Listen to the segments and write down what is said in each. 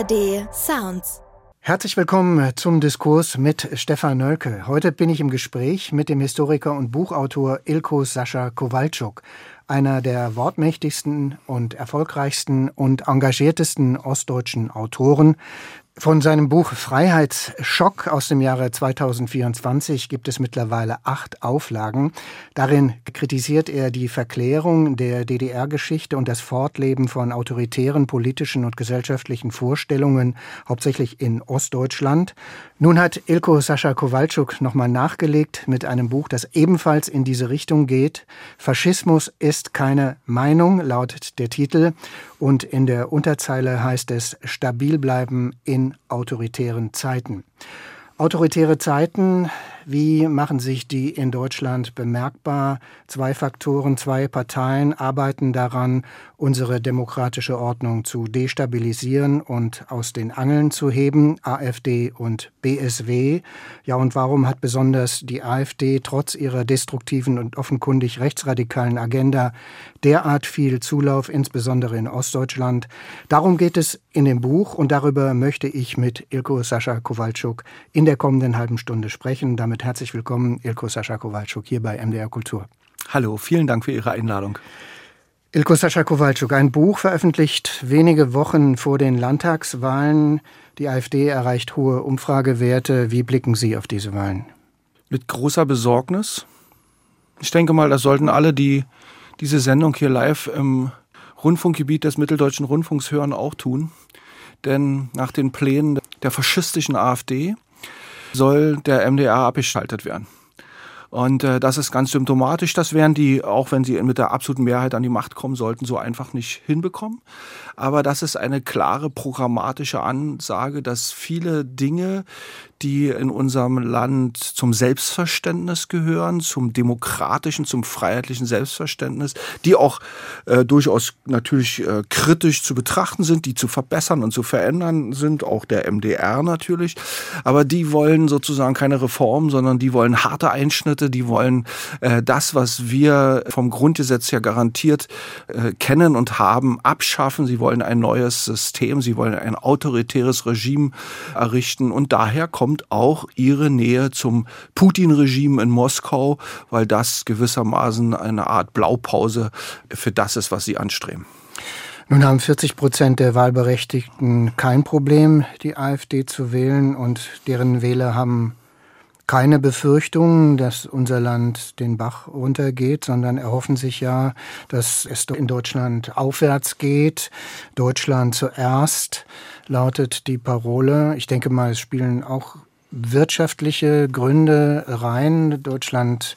ARD Sounds. Herzlich willkommen zum Diskurs mit Stefan Nölke. Heute bin ich im Gespräch mit dem Historiker und Buchautor Ilko Sascha Kowalczuk, einer der wortmächtigsten und erfolgreichsten und engagiertesten ostdeutschen Autoren. Von seinem Buch Freiheitsschock aus dem Jahre 2024 gibt es mittlerweile 8 Auflagen. Darin kritisiert er die Verklärung der DDR-Geschichte und das Fortleben von autoritären politischen und gesellschaftlichen Vorstellungen, hauptsächlich in Ostdeutschland. Nun hat Ilko Sascha Kowalczuk nochmal nachgelegt mit einem Buch, das ebenfalls in diese Richtung geht. Faschismus ist keine Meinung, lautet der Titel. Und in der Unterzeile heißt es, stabil bleiben in autoritären Zeiten. Autoritäre Zeiten, wie machen sich die in Deutschland bemerkbar? 2 Faktoren, 2 Parteien arbeiten daran, unsere demokratische Ordnung zu destabilisieren und aus den Angeln zu heben, AfD und BSW. Ja, und warum hat besonders die AfD trotz ihrer destruktiven und offenkundig rechtsradikalen Agenda derart viel Zulauf, insbesondere in Ostdeutschland? Darum geht es in dem Buch und darüber möchte ich mit Ilko Sascha Kowalczuk in der kommenden halben Stunde sprechen. Damit herzlich willkommen, Ilko Sascha Kowalczuk, hier bei MDR Kultur. Hallo, vielen Dank für Ihre Einladung. Ilko Sascha Kowalczuk, ein Buch veröffentlicht wenige Wochen vor den Landtagswahlen. Die AfD erreicht hohe Umfragewerte. Wie blicken Sie auf diese Wahlen? Mit großer Besorgnis. Ich denke mal, das sollten alle, die diese Sendung hier live im Rundfunkgebiet des Mitteldeutschen Rundfunks hören, auch tun. Denn nach den Plänen der faschistischen AfD soll der MDR abgeschaltet werden. Und das ist ganz symptomatisch. Das werden die, auch wenn sie mit der absoluten Mehrheit an die Macht kommen sollten, so einfach nicht hinbekommen. Aber das ist eine klare programmatische Ansage, dass viele Dinge, die in unserem Land zum Selbstverständnis gehören, zum demokratischen, zum freiheitlichen Selbstverständnis, die auch durchaus natürlich kritisch zu betrachten sind, die zu verbessern und zu verändern sind, auch der MDR natürlich. Aber die wollen sozusagen keine Reform, sondern die wollen harte Einschnitte, die wollen das, was wir vom Grundgesetz her garantiert kennen und haben, abschaffen. Sie wollen ein neues System, sie wollen ein autoritäres Regime errichten und daher kommt auch ihre Nähe zum Putin-Regime in Moskau, weil das gewissermaßen eine Art Blaupause für das ist, was sie anstreben. Nun haben 40% der Wahlberechtigten kein Problem, die AfD zu wählen, und deren Wähler haben keine Befürchtungen, dass unser Land den Bach runtergeht, sondern erhoffen sich ja, dass es in Deutschland aufwärts geht. Deutschland zuerst lautet die Parole. Ich denke mal, es spielen auch wirtschaftliche Gründe rein. Deutschland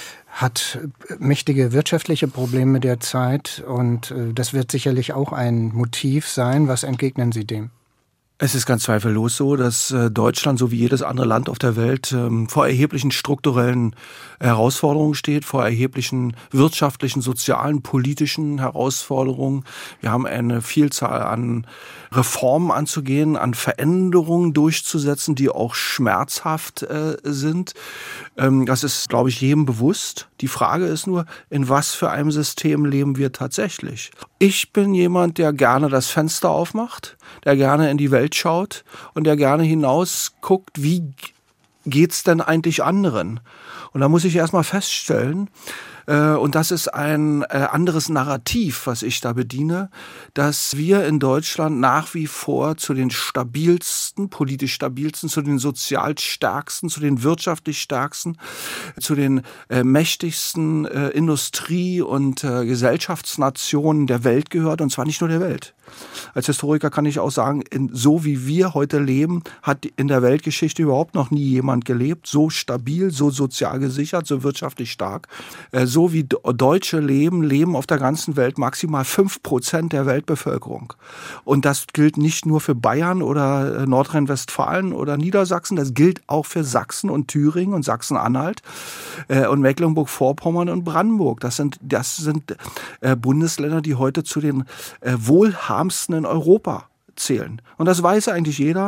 hat mächtige wirtschaftliche Probleme derzeit und das wird sicherlich auch ein Motiv sein. Was entgegnen Sie dem? Es ist ganz zweifellos so, dass Deutschland, so wie jedes andere Land auf der Welt, vor erheblichen strukturellen Herausforderungen steht, vor erheblichen wirtschaftlichen, sozialen, politischen Herausforderungen. Wir haben eine Vielzahl an Reformen anzugehen, an Veränderungen durchzusetzen, die auch schmerzhaft sind. Das ist, glaube ich, jedem bewusst. Die Frage ist nur, in was für einem System leben wir tatsächlich? Ich bin jemand, der gerne das Fenster aufmacht, der gerne in die Welt schaut und der gerne hinaus guckt, wie geht's denn eigentlich anderen? Und da muss ich erstmal feststellen, und das ist ein anderes Narrativ, was ich da bediene, dass wir in Deutschland nach wie vor zu den stabilsten, politisch stabilsten, zu den sozial stärksten, zu den wirtschaftlich stärksten, zu den mächtigsten Industrie- und Gesellschaftsnationen der Welt gehört, und zwar nicht nur der Welt. Als Historiker kann ich auch sagen, so wie wir heute leben, hat in der Weltgeschichte überhaupt noch nie jemand gelebt, so stabil, so sozial gesichert, so wirtschaftlich stark. So wie Deutsche leben auf der ganzen Welt maximal 5% der Weltbevölkerung. Und das gilt nicht nur für Bayern oder Nordrhein-Westfalen oder Niedersachsen, das gilt auch für Sachsen und Thüringen und Sachsen-Anhalt und Mecklenburg-Vorpommern und Brandenburg. Das sind Bundesländer, die heute zu den wohlhabendsten in Europa zählen. Und das weiß eigentlich jeder.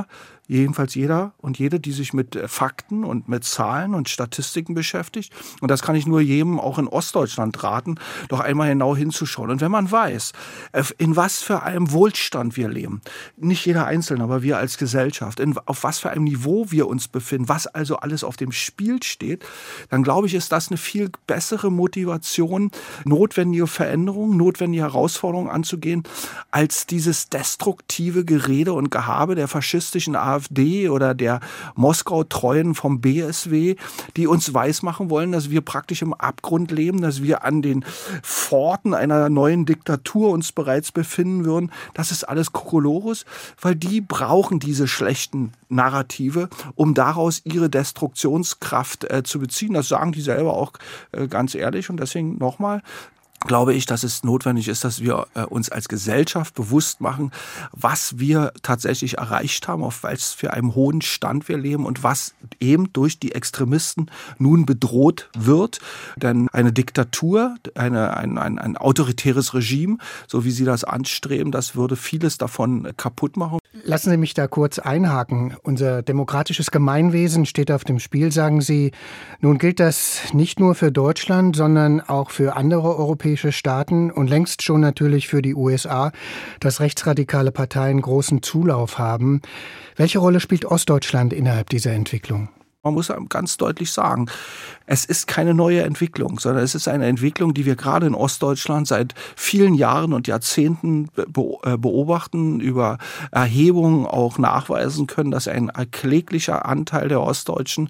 jedenfalls jeder und jede, die sich mit Fakten und mit Zahlen und Statistiken beschäftigt. Und das kann ich nur jedem auch in Ostdeutschland raten, doch einmal genau hinzuschauen. Und wenn man weiß, in was für einem Wohlstand wir leben, nicht jeder Einzelne, aber wir als Gesellschaft, auf was für einem Niveau wir uns befinden, was also alles auf dem Spiel steht, dann glaube ich, ist das eine viel bessere Motivation, notwendige Veränderungen, notwendige Herausforderungen anzugehen, als dieses destruktive Gerede und Gehabe der faschistischen AfD oder der Moskau-Treuen vom BSW, die uns weismachen wollen, dass wir praktisch im Abgrund leben, dass wir an den Pforten einer neuen Diktatur uns bereits befinden würden. Das ist alles Kokolores, weil die brauchen diese schlechten Narrative, um daraus ihre Destruktionskraft zu beziehen. Das sagen die selber auch ganz ehrlich. Und deswegen nochmal, glaube ich, dass es notwendig ist, dass wir uns als Gesellschaft bewusst machen, was wir tatsächlich erreicht haben, auf was für einem hohen Stand wir leben und was eben durch die Extremisten nun bedroht wird. Denn eine Diktatur, ein autoritäres Regime, so wie sie das anstreben, das würde vieles davon kaputt machen. Lassen Sie mich da kurz einhaken. Unser demokratisches Gemeinwesen steht auf dem Spiel, sagen Sie. Nun gilt das nicht nur für Deutschland, sondern auch für andere europäische Staaten und längst schon natürlich für die USA, dass rechtsradikale Parteien großen Zulauf haben. Welche Rolle spielt Ostdeutschland innerhalb dieser Entwicklung? Man muss ganz deutlich sagen, es ist keine neue Entwicklung, sondern es ist eine Entwicklung, die wir gerade in Ostdeutschland seit vielen Jahren und Jahrzehnten beobachten, über Erhebungen auch nachweisen können, dass ein erkläglicher Anteil der Ostdeutschen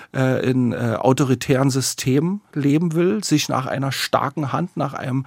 in autoritären Systemen leben will, sich nach einer starken Hand, nach einem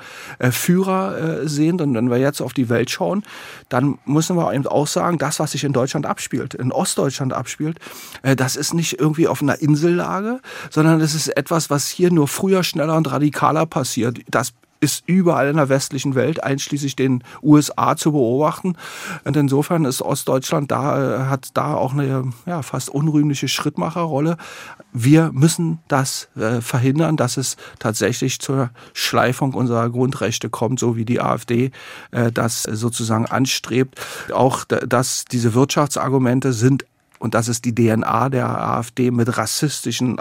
Führer sehnt. Und wenn wir jetzt auf die Welt schauen, dann müssen wir eben auch sagen, das, was sich in Deutschland abspielt, in Ostdeutschland abspielt, das ist nicht irgendwie auf einer Insellage, sondern es ist etwas, was hier nur früher, schneller und radikaler passiert. Das ist überall in der westlichen Welt, einschließlich den USA, zu beobachten. Und insofern ist Ostdeutschland hat da auch eine fast unrühmliche Schrittmacherrolle. Wir müssen das verhindern, dass es tatsächlich zur Schleifung unserer Grundrechte kommt, so wie die AfD das sozusagen anstrebt. Auch dass diese Wirtschaftsargumente sind, und das ist die DNA der AfD, mit rassistischen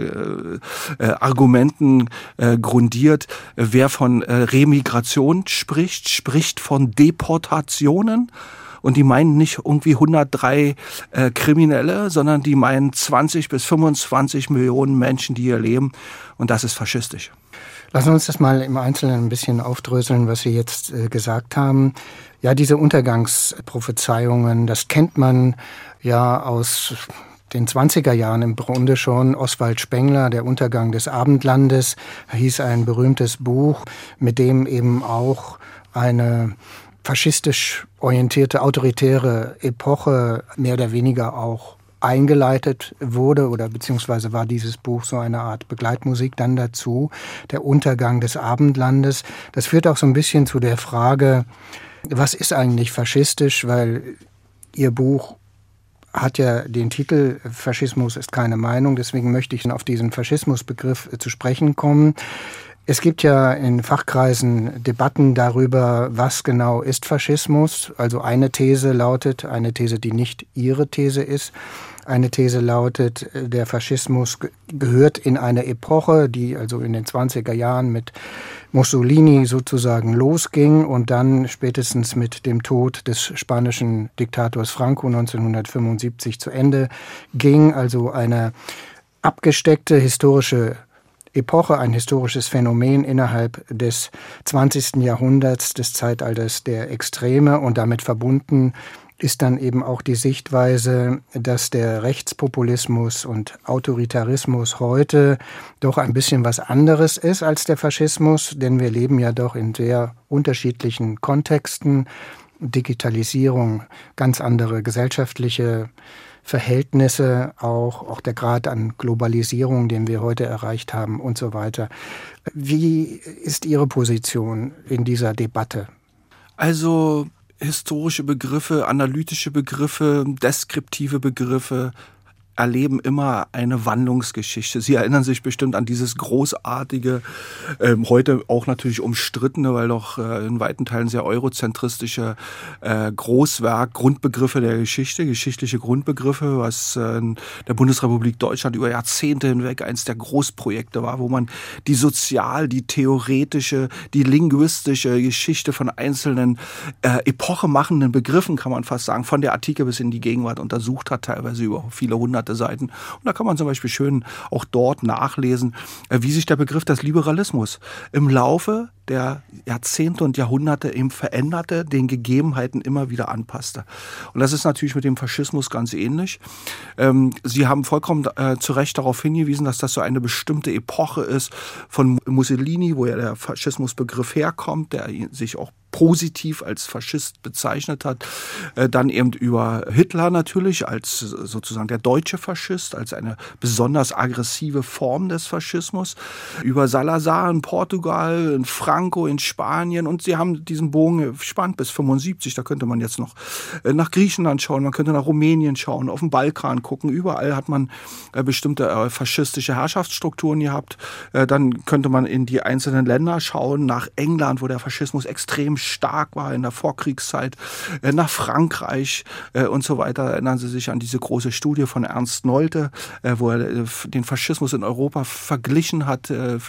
Argumenten grundiert. Wer von Remigration spricht von Deportationen. Und die meinen nicht irgendwie 103 Kriminelle, sondern die meinen 20 bis 25 Millionen Menschen, die hier leben. Und das ist faschistisch. Lassen wir uns das mal im Einzelnen ein bisschen aufdröseln, was Sie jetzt gesagt haben. Ja, diese Untergangsprophezeiungen, das kennt man ja aus den 20er Jahren im Grunde schon. Oswald Spengler, Der Untergang des Abendlandes, hieß ein berühmtes Buch, mit dem eben auch eine faschistisch orientierte, autoritäre Epoche mehr oder weniger auch eingeleitet wurde, oder beziehungsweise war dieses Buch so eine Art Begleitmusik dann dazu, Der Untergang des Abendlandes. Das führt auch so ein bisschen zu der Frage, was ist eigentlich faschistisch, weil Ihr Buch hat ja den Titel Faschismus ist keine Meinung, deswegen möchte ich auf diesen Faschismusbegriff zu sprechen kommen. Es gibt ja in Fachkreisen Debatten darüber, was genau ist Faschismus. Also eine These, die nicht Ihre These ist, eine These lautet, der Faschismus gehört in eine Epoche, die also in den 20er Jahren mit Mussolini sozusagen losging und dann spätestens mit dem Tod des spanischen Diktators Franco 1975 zu Ende ging. Also eine abgesteckte historische Epoche, ein historisches Phänomen innerhalb des 20. Jahrhunderts, des Zeitalters der Extreme, und damit verbunden ist dann eben auch die Sichtweise, dass der Rechtspopulismus und Autoritarismus heute doch ein bisschen was anderes ist als der Faschismus, denn wir leben ja doch in sehr unterschiedlichen Kontexten. Digitalisierung, ganz andere gesellschaftliche Verhältnisse, auch der Grad an Globalisierung, den wir heute erreicht haben und so weiter. Wie ist Ihre Position in dieser Debatte? Also historische Begriffe, analytische Begriffe, deskriptive Begriffe erleben immer eine Wandlungsgeschichte. Sie erinnern sich bestimmt an dieses großartige, heute auch natürlich umstrittene, weil doch in weiten Teilen sehr eurozentristische Großwerk, Grundbegriffe der Geschichte, geschichtliche Grundbegriffe, was in der Bundesrepublik Deutschland über Jahrzehnte hinweg eins der Großprojekte war, wo man die sozial, die theoretische, die linguistische Geschichte von einzelnen epochemachenden Begriffen, kann man fast sagen, von der Antike bis in die Gegenwart untersucht hat, teilweise über viele hunderte Seiten. Und da kann man zum Beispiel schön auch dort nachlesen, wie sich der Begriff des Liberalismus im Laufe der Jahrzehnte und Jahrhunderte eben veränderte, den Gegebenheiten immer wieder anpasste. Und das ist natürlich mit dem Faschismus ganz ähnlich. Sie haben vollkommen zu Recht darauf hingewiesen, dass das so eine bestimmte Epoche ist von Mussolini, wo ja der Faschismusbegriff herkommt, der sich auch positiv als Faschist bezeichnet hat, dann eben über Hitler natürlich als sozusagen der deutsche Faschist, als eine besonders aggressive Form des Faschismus, über Salazar in Portugal, in Franco in Spanien, und sie haben diesen Bogen gespannt bis 75, da könnte man jetzt noch nach Griechenland schauen, man könnte nach Rumänien schauen, auf den Balkan gucken, überall hat man bestimmte faschistische Herrschaftsstrukturen gehabt, dann könnte man in die einzelnen Länder schauen, nach England, wo der Faschismus extrem stark war in der Vorkriegszeit, nach Frankreich und so weiter. Erinnern Sie sich an diese große Studie von Ernst Nolte, wo er den Faschismus in Europa verglichen hat für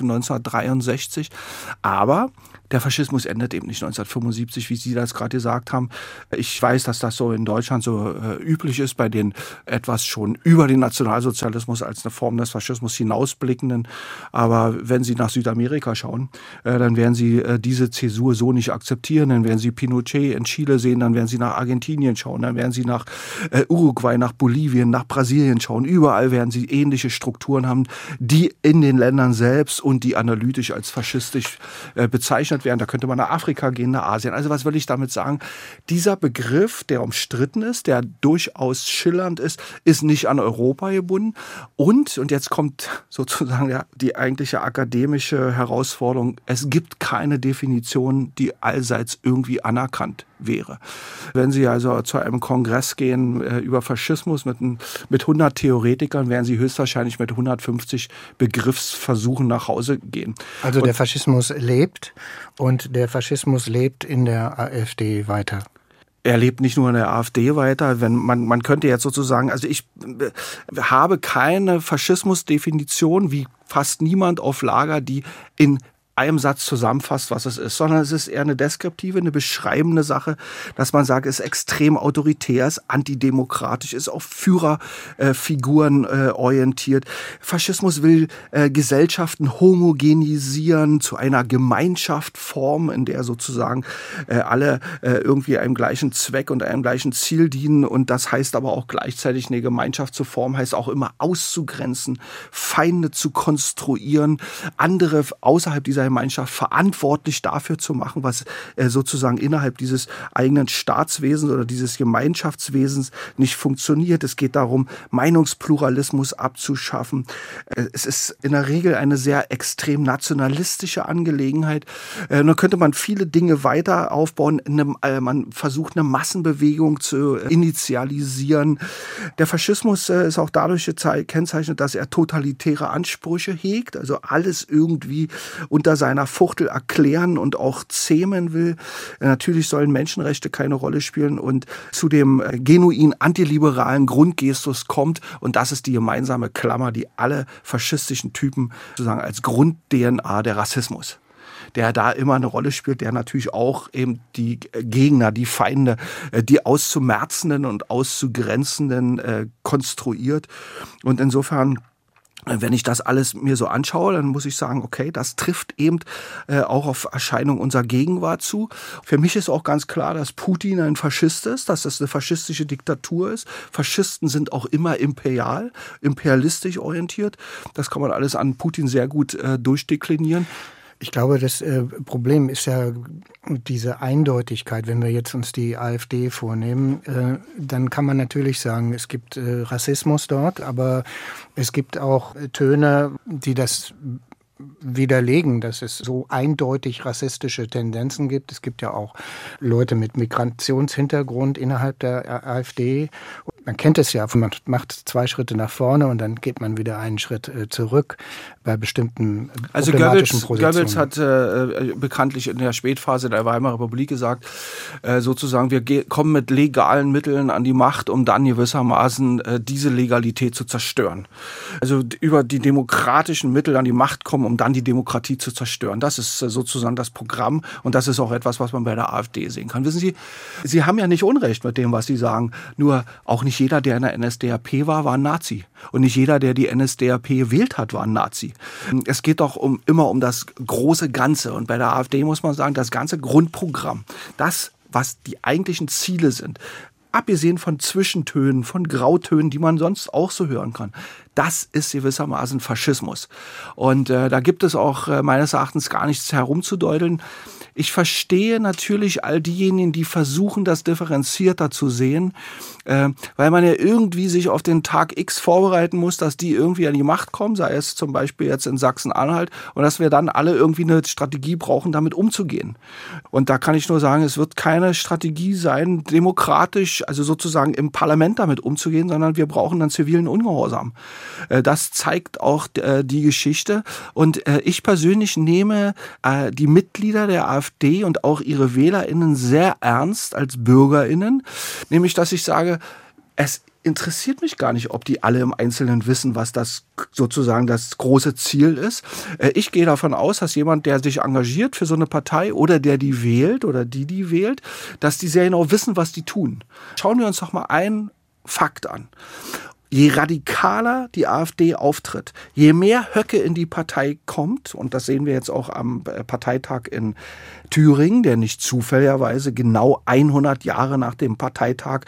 1963. Aber der Faschismus endet eben nicht 1975, wie Sie das gerade gesagt haben. Ich weiß, dass das so in Deutschland so üblich ist, bei den etwas schon über den Nationalsozialismus als eine Form des Faschismus hinausblickenden. Aber wenn Sie nach Südamerika schauen, dann werden Sie diese Zäsur so nicht akzeptieren. Dann werden Sie Pinochet in Chile sehen, dann werden Sie nach Argentinien schauen, dann werden Sie nach Uruguay, nach Bolivien, nach Brasilien schauen. Überall werden Sie ähnliche Strukturen haben, die in den Ländern selbst und die analytisch als faschistisch bezeichnet werden. Da könnte man nach Afrika gehen, nach Asien. Also was will ich damit sagen? Dieser Begriff, der umstritten ist, der durchaus schillernd ist nicht an Europa gebunden. Und jetzt kommt sozusagen die eigentliche akademische Herausforderung, es gibt keine Definition, die allseits irgendwie anerkannt wäre. Wenn Sie also zu einem Kongress gehen über Faschismus mit 100 Theoretikern, werden Sie höchstwahrscheinlich mit 150 Begriffsversuchen nach Hause gehen. Also der Faschismus lebt und der Faschismus lebt in der AfD weiter. Er lebt nicht nur in der AfD weiter. Wenn man könnte jetzt sozusagen, also ich habe keine Faschismusdefinition, wie fast niemand auf Lager, die in einem Satz zusammenfasst, was es ist, sondern es ist eher eine deskriptive, eine beschreibende Sache, dass man sagt, es ist extrem autoritär, ist antidemokratisch, ist auf Führerfiguren orientiert. Faschismus will Gesellschaften homogenisieren, zu einer Gemeinschaft formen, in der sozusagen alle irgendwie einem gleichen Zweck und einem gleichen Ziel dienen, und das heißt aber auch gleichzeitig eine Gemeinschaft zu formen, heißt auch immer auszugrenzen, Feinde zu konstruieren, andere außerhalb dieser Gemeinschaft verantwortlich dafür zu machen, was sozusagen innerhalb dieses eigenen Staatswesens oder dieses Gemeinschaftswesens nicht funktioniert. Es geht darum, Meinungspluralismus abzuschaffen. Es ist in der Regel eine sehr extrem nationalistische Angelegenheit. Da könnte man viele Dinge weiter aufbauen. Man versucht, eine Massenbewegung zu initialisieren. Der Faschismus ist auch dadurch gekennzeichnet, dass er totalitäre Ansprüche hegt, also alles irgendwie unter seiner Fuchtel erklären und auch zähmen will. Natürlich sollen Menschenrechte keine Rolle spielen, und zu dem genuin antiliberalen Grundgestus kommt, und das ist die gemeinsame Klammer, die alle faschistischen Typen sozusagen als Grund-DNA der Rassismus, der da immer eine Rolle spielt, der natürlich auch eben die Gegner, die Feinde, die auszumerzenden und auszugrenzenden konstruiert. Und insofern, wenn ich das alles mir so anschaue, dann muss ich sagen, okay, das trifft eben auch auf Erscheinungen unserer Gegenwart zu. Für mich ist auch ganz klar, dass Putin ein Faschist ist, dass das eine faschistische Diktatur ist. Faschisten sind auch immer imperialistisch orientiert. Das kann man alles an Putin sehr gut durchdeklinieren. Ich glaube, das Problem ist ja diese Eindeutigkeit. Wenn wir jetzt uns die AfD vornehmen, dann kann man natürlich sagen, es gibt Rassismus dort, aber es gibt auch Töne, die das widerlegen, dass es so eindeutig rassistische Tendenzen gibt. Es gibt ja auch Leute mit Migrationshintergrund innerhalb der AfD. Man kennt es ja, man macht 2 Schritte nach vorne und dann geht man wieder einen Schritt zurück bei bestimmten problematischen Positionen. Goebbels hat bekanntlich in der Spätphase der Weimarer Republik gesagt, sozusagen, wir kommen mit legalen Mitteln an die Macht, um dann gewissermaßen diese Legalität zu zerstören. Also über die demokratischen Mittel an die Macht kommen, um dann die Demokratie zu zerstören. Das ist sozusagen das Programm und das ist auch etwas, was man bei der AfD sehen kann. Wissen Sie, Sie haben ja nicht Unrecht mit dem, was Sie sagen, nur auch nicht jeder, der in der NSDAP war ein Nazi. Und nicht jeder, der die NSDAP gewählt hat, war ein Nazi. Es geht doch immer um das große Ganze. Und bei der AfD muss man sagen, das ganze Grundprogramm, das, was die eigentlichen Ziele sind, abgesehen von Zwischentönen, von Grautönen, die man sonst auch so hören kann, das ist gewissermaßen Faschismus. Und da gibt es auch meines Erachtens gar nichts herumzudeuteln. Ich verstehe natürlich all diejenigen, die versuchen, das differenzierter zu sehen, weil man ja irgendwie sich auf den Tag X vorbereiten muss, dass die irgendwie an die Macht kommen, sei es zum Beispiel jetzt in Sachsen-Anhalt, und dass wir dann alle irgendwie eine Strategie brauchen, damit umzugehen. Und da kann ich nur sagen, es wird keine Strategie sein, demokratisch, also sozusagen im Parlament damit umzugehen, sondern wir brauchen einen zivilen Ungehorsam. Das zeigt auch die Geschichte. Und ich persönlich nehme die Mitglieder der AfD und auch ihre WählerInnen sehr ernst als BürgerInnen. Nämlich, dass ich sage, es interessiert mich gar nicht, ob die alle im Einzelnen wissen, was das sozusagen das große Ziel ist. Ich gehe davon aus, dass jemand, der sich engagiert für so eine Partei oder der die wählt oder die wählt, dass die sehr genau wissen, was die tun. Schauen wir uns doch mal einen Fakt an. Je radikaler die AfD auftritt, je mehr Höcke in die Partei kommt, und das sehen wir jetzt auch am Parteitag in Thüringen, der nicht zufälligerweise genau 100 Jahre nach dem Parteitag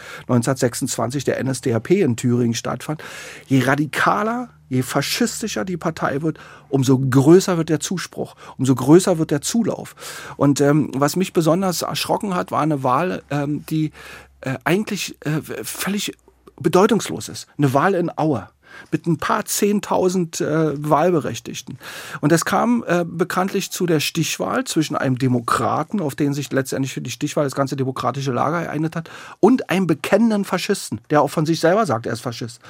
1926 der NSDAP in Thüringen stattfand, je radikaler, je faschistischer die Partei wird, umso größer wird der Zuspruch, umso größer wird der Zulauf. Und was mich besonders erschrocken hat, war eine Wahl, die eigentlich völlig bedeutungslos ist. Eine Wahl in Aue mit ein paar 10.000 Wahlberechtigten. Und es kam bekanntlich zu der Stichwahl zwischen einem Demokraten, auf den sich letztendlich für die Stichwahl das ganze demokratische Lager geeinigt hat, und einem bekennenden Faschisten, der auch von sich selber sagt, er ist Faschist.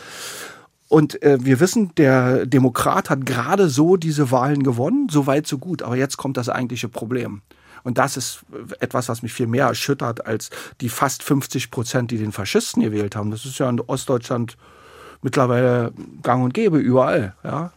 Und wir wissen, der Demokrat hat gerade so diese Wahlen gewonnen, so weit, so gut. Aber jetzt kommt das eigentliche Problem. Und das ist etwas, was mich viel mehr erschüttert als die fast 50%, die den Faschisten gewählt haben. Das ist ja in Ostdeutschland mittlerweile gang und gäbe, überall. Ja.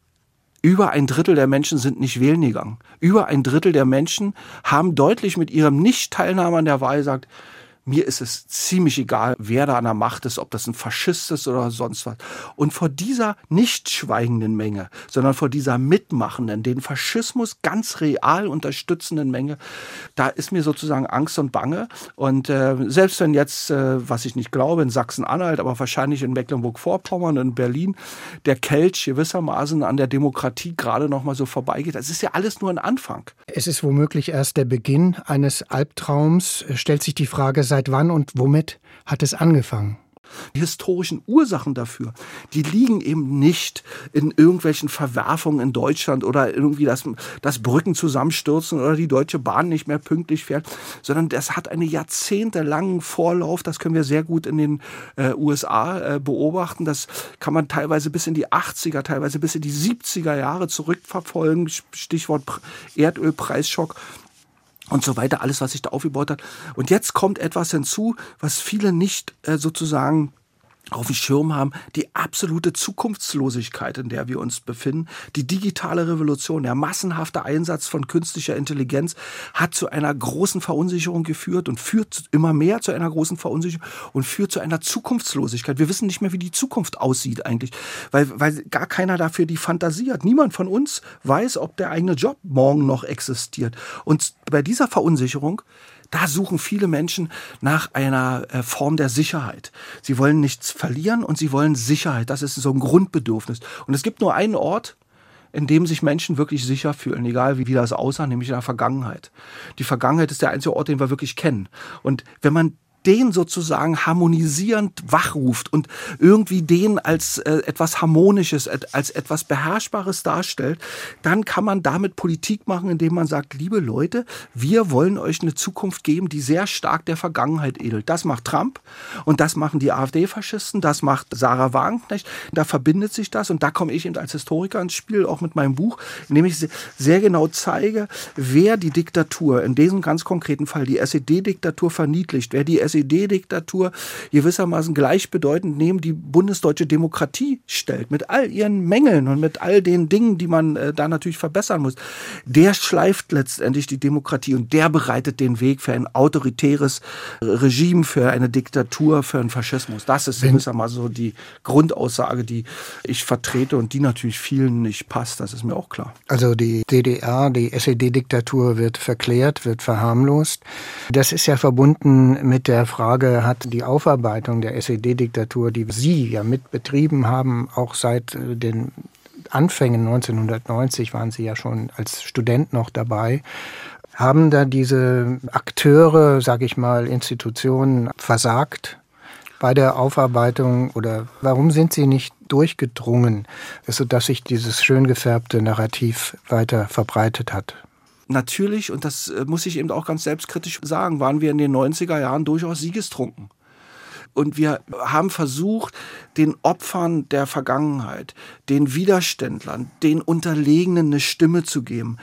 Über 1/3 der Menschen sind nicht wählen gegangen. Über 1/3 der Menschen haben deutlich mit ihrem Nicht-Teilnahme an der Wahl gesagt, mir ist es ziemlich egal, wer da an der Macht ist, ob das ein Faschist ist oder sonst was. Und vor dieser nicht schweigenden Menge, sondern vor dieser mitmachenden, den Faschismus ganz real unterstützenden Menge, da ist mir sozusagen Angst und Bange. Und selbst wenn jetzt, was ich nicht glaube, in Sachsen-Anhalt, aber wahrscheinlich in Mecklenburg-Vorpommern, in Berlin, der Kelch gewissermaßen an der Demokratie gerade noch mal so vorbeigeht, das ist ja alles nur ein Anfang. Es ist womöglich erst der Beginn eines Albtraums. Stellt sich die Frage, seit wann und womit hat es angefangen? Die historischen Ursachen dafür, die liegen eben nicht in irgendwelchen Verwerfungen in Deutschland oder irgendwie, dass Brücken zusammenstürzen oder die Deutsche Bahn nicht mehr pünktlich fährt, sondern das hat einen jahrzehntelangen Vorlauf. Das können wir sehr gut in den USA beobachten. Das kann man teilweise bis in die 80er, teilweise bis in die 70er Jahre zurückverfolgen. Stichwort Erdölpreisschock. Und so weiter, alles, was sich da aufgebaut hat. Und jetzt kommt etwas hinzu, was viele nicht sozusagen auf dem Schirm haben, die absolute Zukunftslosigkeit, in der wir uns befinden. Die digitale Revolution, der massenhafte Einsatz von künstlicher Intelligenz hat zu einer großen Verunsicherung geführt und führt immer mehr zu einer großen Verunsicherung und führt zu einer Zukunftslosigkeit. Wir wissen nicht mehr, wie die Zukunft aussieht eigentlich, weil gar keiner dafür die Fantasie hat. Niemand von uns weiß, ob der eigene Job morgen noch existiert. Und bei dieser Verunsicherung, da suchen viele Menschen nach einer Form der Sicherheit. Sie wollen nichts verlieren und sie wollen Sicherheit. Das ist so ein Grundbedürfnis. Und es gibt nur einen Ort, in dem sich Menschen wirklich sicher fühlen, egal wie das aussah, nämlich in der Vergangenheit. Die Vergangenheit ist der einzige Ort, den wir wirklich kennen. Und wenn man den sozusagen harmonisierend wachruft und irgendwie den als etwas Harmonisches, als etwas Beherrschbares darstellt, dann kann man damit Politik machen, indem man sagt, liebe Leute, wir wollen euch eine Zukunft geben, die sehr stark der Vergangenheit ähnelt. Das macht Trump und das machen die AfD-Faschisten, das macht Sarah Wagenknecht. Da verbindet sich das und da komme ich eben als Historiker ins Spiel, auch mit meinem Buch, indem ich sehr genau zeige, wer die Diktatur, in diesem ganz konkreten Fall die SED-Diktatur verniedlicht, wer die SED-Diktatur gewissermaßen gleichbedeutend neben die bundesdeutsche Demokratie stellt, mit all ihren Mängeln und mit all den Dingen, die man da natürlich verbessern muss, der schleift letztendlich die Demokratie und der bereitet den Weg für ein autoritäres Regime, für eine Diktatur, für einen Faschismus. Das ist gewissermaßen so die Grundaussage, die ich vertrete und die natürlich vielen nicht passt, das ist mir auch klar. Also die DDR, die SED-Diktatur wird verklärt, wird verharmlost. Das ist ja verbunden mit der Frage, hat die Aufarbeitung der SED-Diktatur, die Sie ja mit betrieben haben, auch seit den Anfängen 1990 waren Sie ja schon als Student noch dabei, haben da diese Akteure, sage ich mal, Institutionen versagt bei der Aufarbeitung oder warum sind sie nicht durchgedrungen, sodass sich dieses schön gefärbte Narrativ weiter verbreitet hat? Natürlich, und das muss ich eben auch ganz selbstkritisch sagen, waren wir in den 90er Jahren durchaus siegestrunken. Und wir haben versucht, den Opfern der Vergangenheit, den Widerständlern, den Unterlegenen eine Stimme zu geben,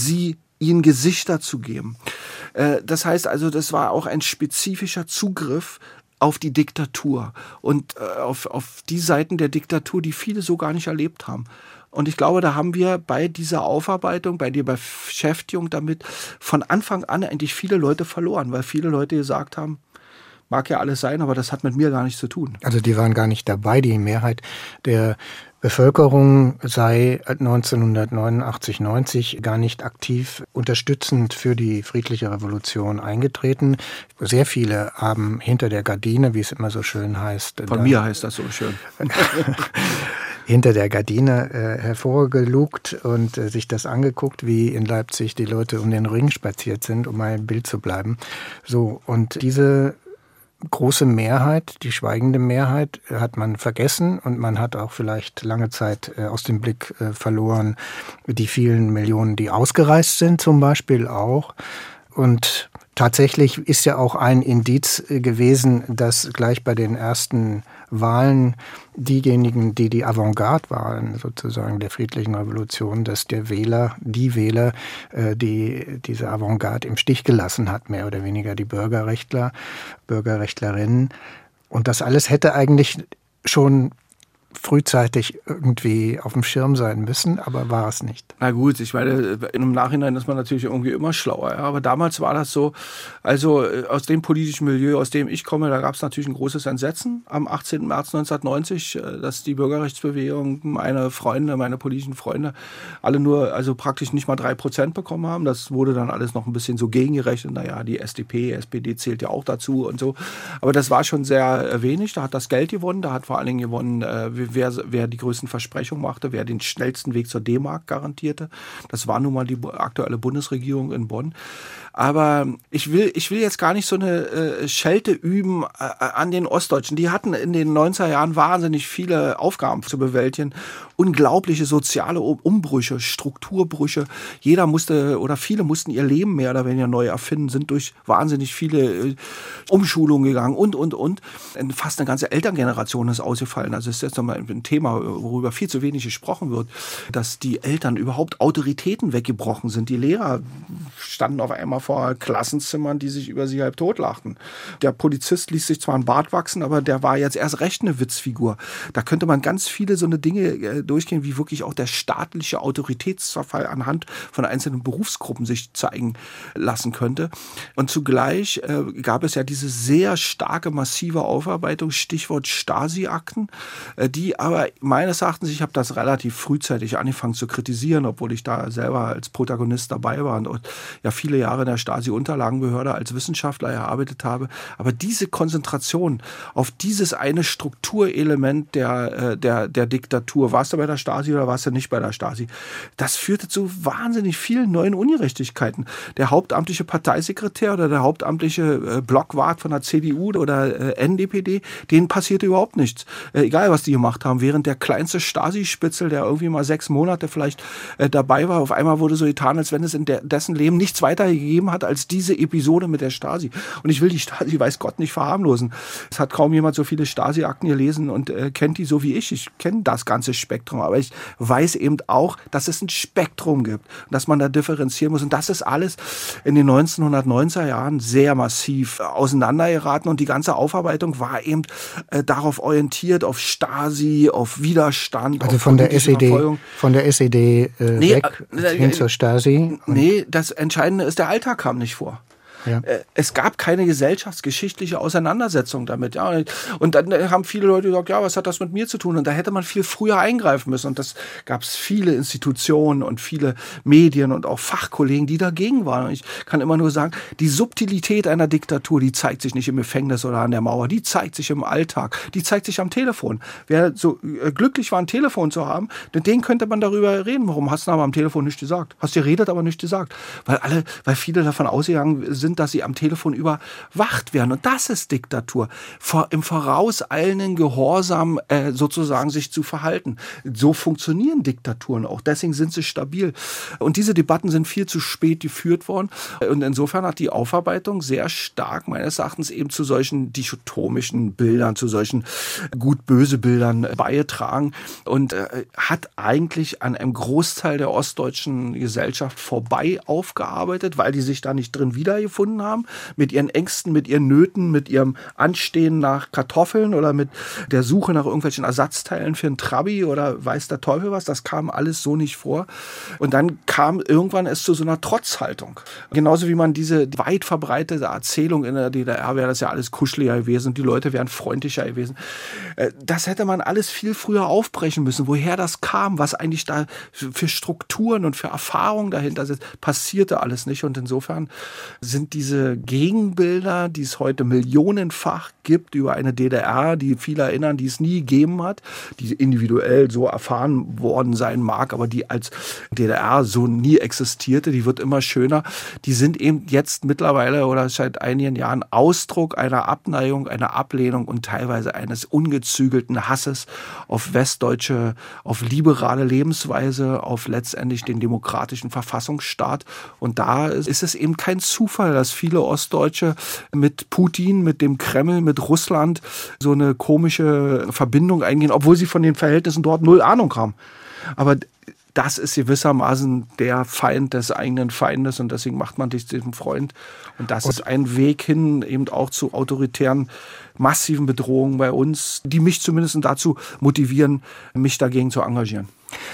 ihnen Gesichter zu geben. Das heißt also, das war auch ein spezifischer Zugriff auf die Diktatur und auf die Seiten der Diktatur, die viele so gar nicht erlebt haben. Und ich glaube, da haben wir bei dieser Aufarbeitung, bei der Beschäftigung damit von Anfang an eigentlich viele Leute verloren, weil viele Leute gesagt haben, mag ja alles sein, aber das hat mit mir gar nichts zu tun. Also die waren gar nicht dabei, die Mehrheit der Bevölkerung sei 1989, 90 gar nicht aktiv unterstützend für die friedliche Revolution eingetreten. Sehr viele haben hinter der Gardine, wie es immer so schön heißt. Von mir heißt das so schön. Hinter der Gardine hervorgelugt und sich das angeguckt, wie in Leipzig die Leute um den Ring spaziert sind, um mal im Bild zu bleiben. So, und diese große Mehrheit, die schweigende Mehrheit, hat man vergessen und man hat auch vielleicht lange Zeit aus dem Blick verloren die vielen Millionen, die ausgereist sind zum Beispiel auch. Und tatsächlich ist ja auch ein Indiz gewesen, dass gleich bei den ersten Wahlen diejenigen, die die Avantgarde waren, sozusagen der friedlichen Revolution, dass die Wähler, die diese Avantgarde im Stich gelassen hat, mehr oder weniger die Bürgerrechtler, Bürgerrechtlerinnen. Und das alles hätte eigentlich schon frühzeitig irgendwie auf dem Schirm sein müssen, aber war es nicht. Na gut, ich meine, im Nachhinein ist man natürlich irgendwie immer schlauer. Ja? Aber damals war das so, also aus dem politischen Milieu, aus dem ich komme, da gab es natürlich ein großes Entsetzen am 18. März 1990, dass die Bürgerrechtsbewegung, meine politischen Freunde, alle nur, also praktisch nicht mal 3% bekommen haben. Das wurde dann alles noch ein bisschen so gegengerechnet. Naja, die SDP, SPD zählt ja auch dazu und so. Aber das war schon sehr wenig. Da hat das Geld gewonnen, da hat vor allen Dingen gewonnen, wer die größten Versprechungen machte, wer den schnellsten Weg zur D-Mark garantierte. Das war nun mal die aktuelle Bundesregierung in Bonn. Aber ich will jetzt gar nicht so eine Schelte üben an den Ostdeutschen. Die hatten in den 90er Jahren wahnsinnig viele Aufgaben zu bewältigen. Unglaubliche soziale Umbrüche, Strukturbrüche. Jeder musste oder viele mussten ihr Leben mehr oder weniger neu erfinden, sind durch wahnsinnig viele Umschulungen gegangen und. Fast eine ganze Elterngeneration ist ausgefallen. Also es ist jetzt nochmal ein Thema, worüber viel zu wenig gesprochen wird, dass die Eltern überhaupt Autoritäten weggebrochen sind. Die Lehrer standen auf einmal vor Klassenzimmern, die sich über sie halb totlachten. Der Polizist ließ sich zwar einen Bart wachsen, aber der war jetzt erst recht eine Witzfigur. Da könnte man ganz viele so eine Dinge durchgehen, wie wirklich auch der staatliche Autoritätsverfall anhand von einzelnen Berufsgruppen sich zeigen lassen könnte. Und zugleich gab es ja diese sehr starke, massive Aufarbeitung, Stichwort Stasi-Akten, die aber meines Erachtens, ich habe das relativ frühzeitig angefangen zu kritisieren, obwohl ich da selber als Protagonist dabei war und ja viele Jahre in der der Stasi-Unterlagenbehörde als Wissenschaftler erarbeitet habe. Aber diese Konzentration auf dieses eine Strukturelement der Diktatur, warst du bei der Stasi oder warst du nicht bei der Stasi, das führte zu wahnsinnig vielen neuen Ungerechtigkeiten. Der hauptamtliche Parteisekretär oder der hauptamtliche Blockwart von der CDU oder NDPD, denen passierte überhaupt nichts. Egal, was die gemacht haben. Während der kleinste Stasi-Spitzel, der irgendwie mal 6 Monate vielleicht dabei war, auf einmal wurde so getan, als wenn es in dessen Leben nichts weiter gegeben hat als diese Episode mit der Stasi. Und ich will die Stasi, weiß Gott, nicht verharmlosen. Es hat kaum jemand so viele Stasi-Akten gelesen und kennt die so wie ich. Ich kenne das ganze Spektrum, aber ich weiß eben auch, dass es ein Spektrum gibt, dass man da differenzieren muss. Und das ist alles in den 1990er Jahren sehr massiv auseinandergeraten und die ganze Aufarbeitung war eben darauf orientiert, auf Stasi, auf Widerstand. Also von der SED weg hin zur Stasi? Nee, das Entscheidende ist, der Alltag kam nicht vor. Ja. Es gab keine gesellschaftsgeschichtliche Auseinandersetzung damit. Ja. Und dann haben viele Leute gesagt, ja, was hat das mit mir zu tun? Und da hätte man viel früher eingreifen müssen. Und das gab es viele Institutionen und viele Medien und auch Fachkollegen, die dagegen waren. Und ich kann immer nur sagen, die Subtilität einer Diktatur, die zeigt sich nicht im Gefängnis oder an der Mauer, die zeigt sich im Alltag, die zeigt sich am Telefon. Wer so glücklich war, ein Telefon zu haben, den könnte man darüber reden. Warum hast du aber am Telefon nicht gesagt? Hast geredet, aber nicht gesagt. Weil viele davon ausgegangen sind, dass sie am Telefon überwacht werden. Und das ist Diktatur. Im vorauseilenden Gehorsam sozusagen sich zu verhalten. So funktionieren Diktaturen auch. Deswegen sind sie stabil. Und diese Debatten sind viel zu spät geführt worden. Und insofern hat die Aufarbeitung sehr stark meines Erachtens eben zu solchen dichotomischen Bildern, zu solchen gut-böse Bildern beigetragen und hat eigentlich an einem Großteil der ostdeutschen Gesellschaft vorbei aufgearbeitet, weil die sich da nicht drin wiedergefunden haben, mit ihren Ängsten, mit ihren Nöten, mit ihrem Anstehen nach Kartoffeln oder mit der Suche nach irgendwelchen Ersatzteilen für einen Trabi oder weiß der Teufel was, das kam alles so nicht vor. Und dann kam irgendwann es zu so einer Trotzhaltung. Genauso wie man diese weit verbreitete Erzählung in der DDR, wäre das ja alles kuscheliger gewesen, die Leute wären freundlicher gewesen. Das hätte man alles viel früher aufbrechen müssen, woher das kam, was eigentlich da für Strukturen und für Erfahrungen dahinter sind, passierte alles nicht. Und insofern sind diese Gegenbilder, die es heute millionenfach gibt über eine DDR, die viele erinnern, die es nie gegeben hat, die individuell so erfahren worden sein mag, aber die als DDR so nie existierte, die wird immer schöner. Die sind eben jetzt mittlerweile oder seit einigen Jahren Ausdruck einer Abneigung, einer Ablehnung und teilweise eines ungezügelten Hasses auf westdeutsche, auf liberale Lebensweise, auf letztendlich den demokratischen Verfassungsstaat. Und da ist es eben kein Zufall, dass viele Ostdeutsche mit Putin, mit dem Kreml, mit Russland so eine komische Verbindung eingehen, obwohl sie von den Verhältnissen dort null Ahnung haben. Aber das ist gewissermaßen der Feind des eigenen Feindes und deswegen macht man dich zum Freund. Und das ist ein Weg hin eben auch zu autoritären, massiven Bedrohungen bei uns, die mich zumindest dazu motivieren, mich dagegen zu engagieren.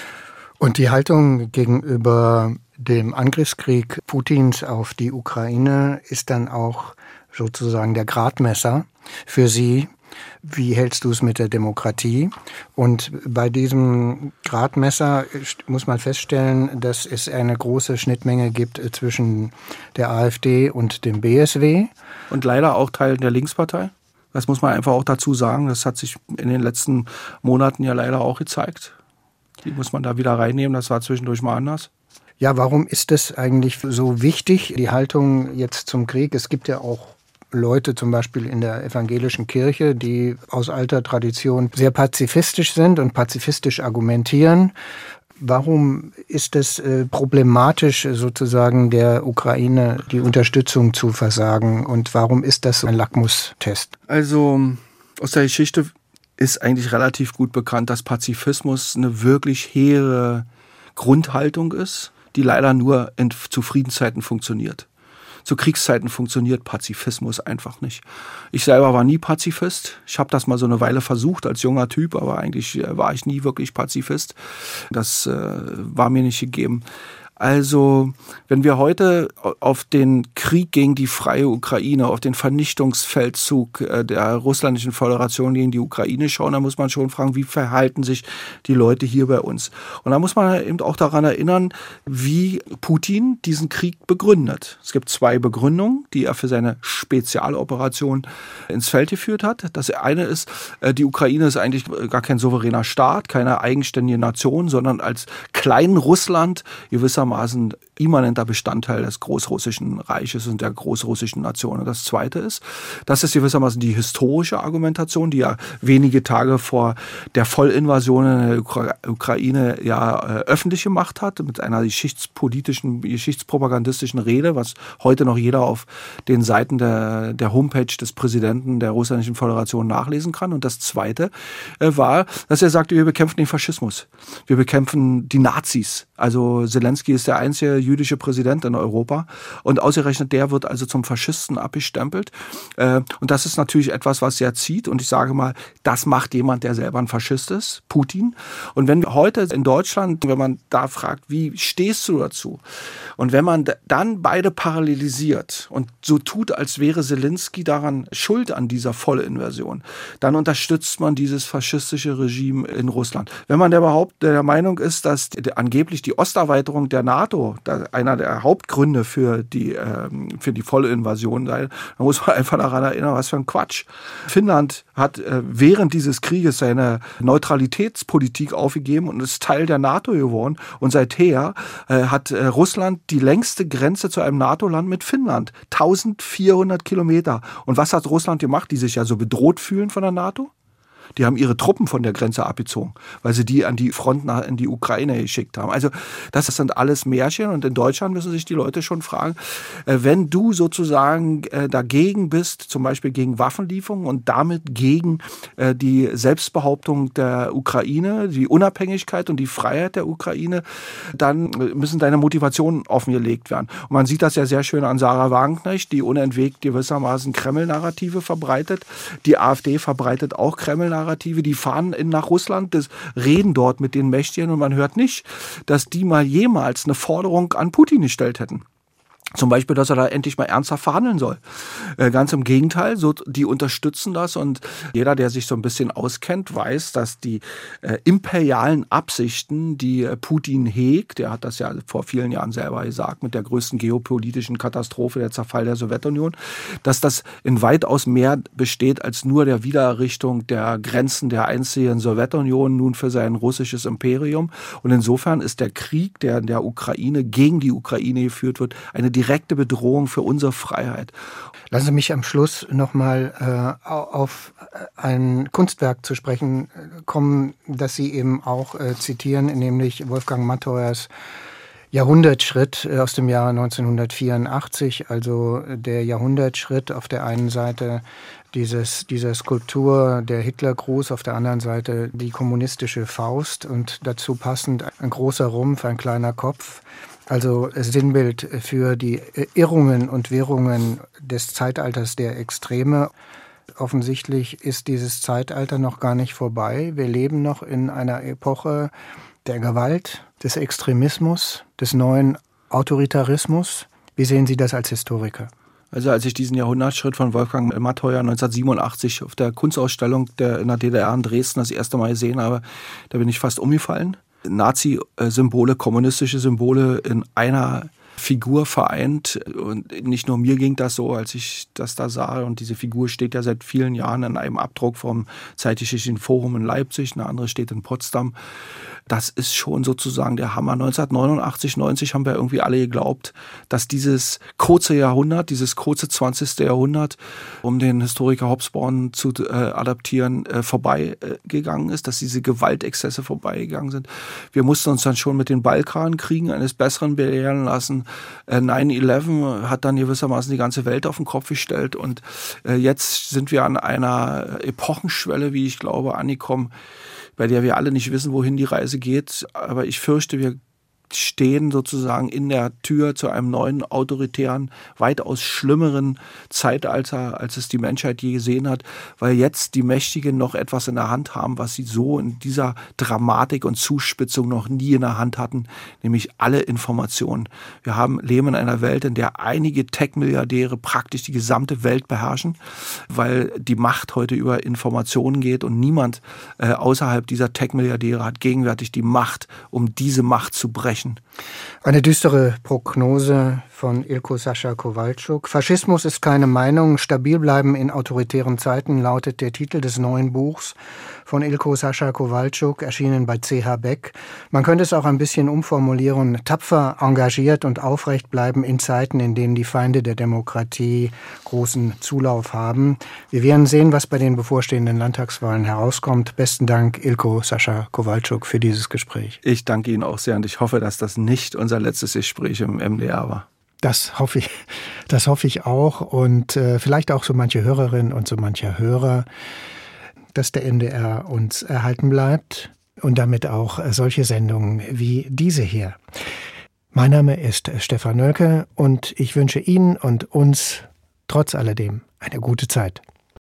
Und die Haltung gegenüber dem Angriffskrieg Putins auf die Ukraine ist dann auch sozusagen der Gradmesser für Sie. Wie hältst du es mit der Demokratie? Und bei diesem Gradmesser muss man feststellen, dass es eine große Schnittmenge gibt zwischen der AfD und dem BSW. Und leider auch Teilen der Linkspartei. Das muss man einfach auch dazu sagen. Das hat sich in den letzten Monaten ja leider auch gezeigt. Die muss man da wieder reinnehmen. Das war zwischendurch mal anders. Ja, warum ist das eigentlich so wichtig, die Haltung jetzt zum Krieg? Es gibt ja auch Leute zum Beispiel in der evangelischen Kirche, die aus alter Tradition sehr pazifistisch sind und pazifistisch argumentieren. Warum ist es problematisch, sozusagen der Ukraine die Unterstützung zu versagen? Und warum ist das ein Lackmustest? Also aus der Geschichte ist eigentlich relativ gut bekannt, dass Pazifismus eine wirklich hehre Grundhaltung ist, die leider nur zu Friedenszeiten funktioniert. Zu Kriegszeiten funktioniert Pazifismus einfach nicht. Ich selber war nie Pazifist. Ich habe das mal so eine Weile versucht als junger Typ, aber eigentlich war ich nie wirklich Pazifist. Das war mir nicht gegeben. Also, wenn wir heute auf den Krieg gegen die freie Ukraine, auf den Vernichtungsfeldzug der russländischen Föderation gegen die Ukraine schauen, dann muss man schon fragen, wie verhalten sich die Leute hier bei uns? Und da muss man eben auch daran erinnern, wie Putin diesen Krieg begründet. Es gibt 2 Begründungen, die er für seine Spezialoperation ins Feld geführt hat. Das eine ist, die Ukraine ist eigentlich gar kein souveräner Staat, keine eigenständige Nation, sondern als Klein-Russland gewissermaßen immanenter Bestandteil des Großrussischen Reiches und der Großrussischen Nation. Und das Zweite ist, das ist gewissermaßen die historische Argumentation, die ja wenige Tage vor der Vollinvasion in der Ukraine öffentlich gemacht hat, mit einer geschichtspropagandistischen Rede, was heute noch jeder auf den Seiten der Homepage des Präsidenten der Russischen Föderation nachlesen kann. Und das Zweite war, dass er sagte, wir bekämpfen den Faschismus. Wir bekämpfen die Nazis. Also Zelensky ist der einzige jüdische Präsident in Europa und ausgerechnet der wird also zum Faschisten abgestempelt. Und das ist natürlich etwas, was sehr zieht und ich sage mal, das macht jemand, der selber ein Faschist ist, Putin. Und wenn heute in Deutschland, wenn man da fragt, wie stehst du dazu? Und wenn man dann beide parallelisiert und so tut, als wäre Zelensky daran schuld an dieser Vollinvasion, dann unterstützt man dieses faschistische Regime in Russland. Wenn man der Meinung ist, dass angeblich die Osterweiterung der NATO einer der Hauptgründe für die Vollinvasion sei, dann muss man einfach daran erinnern, was für ein Quatsch. Finnland hat während dieses Krieges seine Neutralitätspolitik aufgegeben und ist Teil der NATO geworden. Und seither hat Russland die längste Grenze zu einem NATO-Land mit Finnland. 1400 Kilometer. Und was hat Russland gemacht, die sich ja so bedroht fühlen von der NATO? Die haben ihre Truppen von der Grenze abgezogen, weil sie die an die Front in die Ukraine geschickt haben. Also das sind alles Märchen und in Deutschland müssen sich die Leute schon fragen, wenn du sozusagen dagegen bist, zum Beispiel gegen Waffenlieferungen und damit gegen die Selbstbehauptung der Ukraine, die Unabhängigkeit und die Freiheit der Ukraine, dann müssen deine Motivationen offengelegt werden. Und man sieht das ja sehr schön an Sarah Wagenknecht, die unentwegt gewissermaßen Kreml-Narrative verbreitet. Die AfD verbreitet auch Kreml-Narrative. Die fahren nach Russland, reden dort mit den Mächtigen und man hört nicht, dass die mal jemals eine Forderung an Putin gestellt hätten. Zum Beispiel, dass er da endlich mal ernsthaft verhandeln soll. Ganz im Gegenteil, die unterstützen das und jeder, der sich so ein bisschen auskennt, weiß, dass die imperialen Absichten, die Putin hegt, der hat das ja vor vielen Jahren selber gesagt, mit der größten geopolitischen Katastrophe, der Zerfall der Sowjetunion, dass das in weitaus mehr besteht als nur der Wiedererrichtung der Grenzen der einzigen Sowjetunion nun für sein russisches Imperium. Und insofern ist der Krieg, der in der Ukraine gegen die Ukraine geführt wird, eine direkte Bedrohung für unsere Freiheit. Lassen Sie mich am Schluss nochmal auf ein Kunstwerk zu sprechen kommen, das Sie eben auch zitieren, nämlich Wolfgang Matteuers Jahrhundertschritt aus dem Jahr 1984, also der Jahrhundertschritt auf der einen Seite dieser Skulptur der Hitlergruß, auf der anderen Seite die kommunistische Faust und dazu passend ein großer Rumpf, ein kleiner Kopf. Also Sinnbild für die Irrungen und Wirrungen des Zeitalters der Extreme. Offensichtlich ist dieses Zeitalter noch gar nicht vorbei. Wir leben noch in einer Epoche der Gewalt, des Extremismus, des neuen Autoritarismus. Wie sehen Sie das als Historiker? Also als ich diesen Jahrhundertschritt von Wolfgang Matteuer 1987 auf der Kunstausstellung in der DDR in Dresden das erste Mal gesehen habe, da bin ich fast umgefallen. Nazi-Symbole, kommunistische Symbole in einer Figur vereint. Und nicht nur mir ging das so, als ich das da sah. Und diese Figur steht ja seit vielen Jahren in einem Abdruck vom Zeitgeschichtlichen Forum in Leipzig. Eine andere steht in Potsdam. Das ist schon sozusagen der Hammer. 1989, 90 haben wir irgendwie alle geglaubt, dass dieses kurze Jahrhundert, dieses kurze 20. Jahrhundert, um den Historiker Hobsbawm zu adaptieren, vorbeigegangen ist, dass diese Gewaltexzesse vorbeigegangen sind. Wir mussten uns dann schon mit den Balkankriegen eines Besseren belehren lassen. 9/11 hat dann gewissermaßen die ganze Welt auf den Kopf gestellt und jetzt sind wir an einer Epochenschwelle, wie ich glaube, angekommen, bei der wir alle nicht wissen, wohin die Reise geht. Aber ich fürchte, wir stehen sozusagen in der Tür zu einem neuen, autoritären, weitaus schlimmeren Zeitalter, als es die Menschheit je gesehen hat, weil jetzt die Mächtigen noch etwas in der Hand haben, was sie so in dieser Dramatik und Zuspitzung noch nie in der Hand hatten, nämlich alle Informationen. Wir leben in einer Welt, in der einige Tech-Milliardäre praktisch die gesamte Welt beherrschen, weil die Macht heute über Informationen geht und niemand außerhalb dieser Tech-Milliardäre hat gegenwärtig die Macht, um diese Macht zu brechen. Eine düstere Prognose von Ilko Sascha Kowalczuk. Faschismus ist keine Meinung, stabil bleiben in autoritären Zeiten, lautet der Titel des neuen Buchs von Ilko Sascha Kowalczuk, erschienen bei CH Beck. Man könnte es auch ein bisschen umformulieren: tapfer, engagiert und aufrecht bleiben in Zeiten, in denen die Feinde der Demokratie großen Zulauf haben. Wir werden sehen, was bei den bevorstehenden Landtagswahlen herauskommt. Besten Dank, Ilko Sascha Kowalczuk, für dieses Gespräch. Ich danke Ihnen auch sehr und ich hoffe, dass das nicht unser letztes Gespräch im MDR war. Das hoffe ich auch, und vielleicht auch so manche Hörerin und so mancher Hörer, dass der MDR uns erhalten bleibt und damit auch solche Sendungen wie diese hier. Mein Name ist Stefan Nölke und ich wünsche Ihnen und uns trotz alledem eine gute Zeit.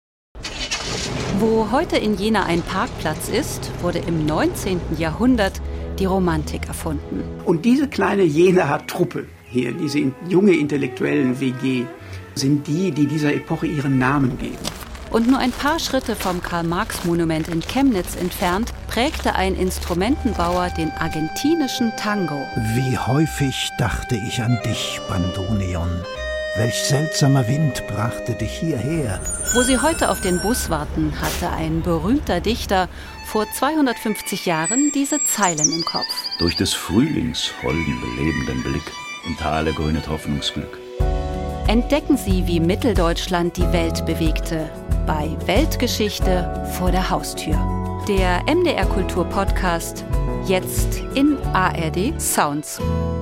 Wo heute in Jena ein Parkplatz ist, wurde im 19. Jahrhundert die Romantik erfunden. Und diese kleine Jenaer Truppe hier, diese junge intellektuellen WG, sind die dieser Epoche ihren Namen geben. Und nur ein paar Schritte vom Karl-Marx-Monument in Chemnitz entfernt prägte ein Instrumentenbauer den argentinischen Tango. Wie häufig dachte ich an dich, Bandoneon. Welch seltsamer Wind brachte dich hierher. Wo Sie heute auf den Bus warten, hatte ein berühmter Dichter vor 250 Jahren diese Zeilen im Kopf. Durch des Frühlings holden belebenden Blick im Tale grünet Hoffnungsglück. Entdecken Sie, wie Mitteldeutschland die Welt bewegte. Bei Weltgeschichte vor der Haustür. Der MDR Kultur Podcast, jetzt in ARD Sounds.